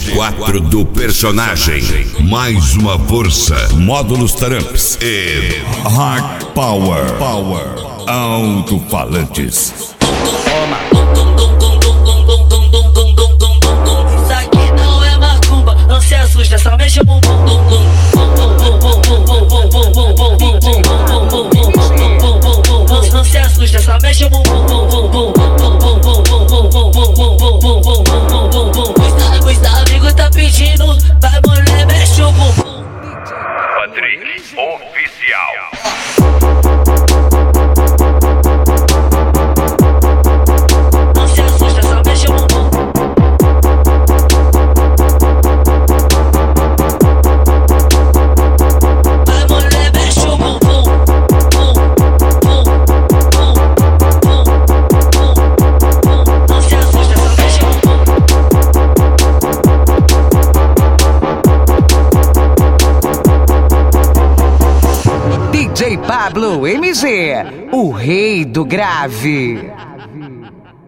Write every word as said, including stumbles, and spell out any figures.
quatro do personagem. Mais uma força. Módulos Tramps e Hard Power. Power. Alto-falantes. Isso aqui não é macumba, não se assusta, só mexe o bumbum. Não se assusta, só mexe o bumbum. Os amigos tá pedindo, vai mulher, mexe o bumbum. Patrick Oficial. Não se assusta, só mexe o bumbum. Vai mulher, mexe o bumbum. Não se assusta, só mexe o bumbum. D J Pablo M G, o rei do grave.